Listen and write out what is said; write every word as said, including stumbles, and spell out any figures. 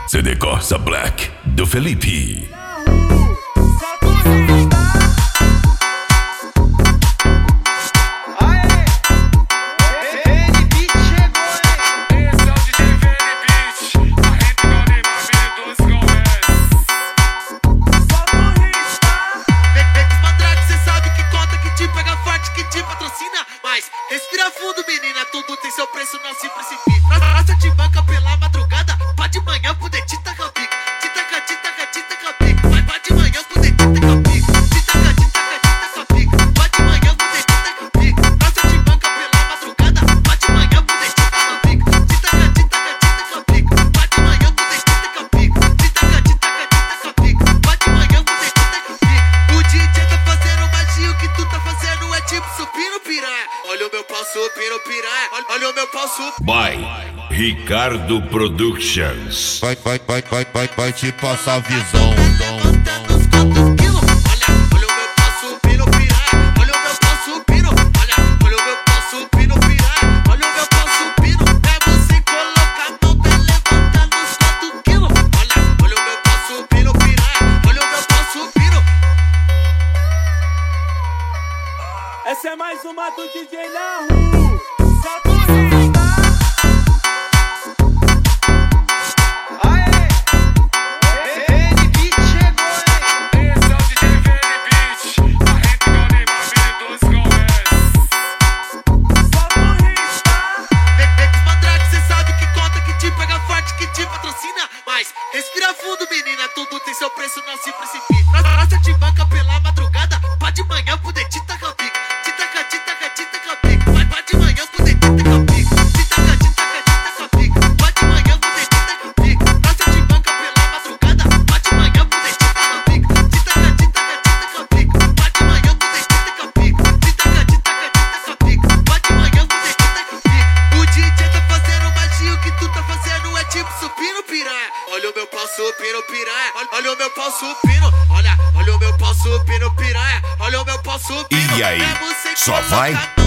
C D Corsa Black do Felipe. Respira fundo, menina, tudo tem seu preço, não se precipite. Nossa, te banca pela madrugada, pá de manhã poder te tacar pico. Te taca, te taca, te taca pico. Vai pá de manhã poder te tacar pico. Te taca, te taca, te taca pico. Pá de manhã poder te tacar pico. Nossa, te banca pela madrugada, pá de manhã poder te tacar pico. Te taca, te taca, te taca pico. Pá de manhã poder te tacar pico. Te taca, te taca, te taca pico. Pá de manhã poder te tacar pico. O D J tá fazendo magia, o que tu tá fazendo é tipo supino piranha. Olha o meu pau supino piranha, olha, olha o meu pau supino. By Ricardo Productions. Vai, vai, vai, vai, vai, vai te passar a visão. Levantando os quatro quilos. Olha, olha o meu pau supino piranha, olha o meu pau supino. Olha, olha o meu pau supino piranha, olha o meu pau supino. É você colocar a mão, tá levantando os quatro quilos. Olha, olha o meu pau supino piranha, olha o meu pau supino. Essa é mais uma do D J na rua. Respira fundo, menina, tudo tem seu preço, não se precipite. Nossa, te banca pela madrugada, pá de manhã poder te tacar pico. Te taca, te taca, te taca pico. Vai pá de manhã poder te tacar pico. Te taca, te taca, te taca pico. Pá de manhã poder te tacar pico. Nossa, te banca pela madrugada, pá de manhã poder te tacar pico. Te taca, te taca, te tacar pico. Pá de manhã poder te tacar pico. Te taca, te taca, te tacar pico. Pá de manhã poder te tacar pico. O D J tá fazendo magia, o que tu tá fazendo é tipo supino piranha. Olha o meu pau supino piranha, olha, olha o meu pau supino. Olha, olha o meu pau supino piranha, olha o meu pau supino. E aí, É você que só coloca vai a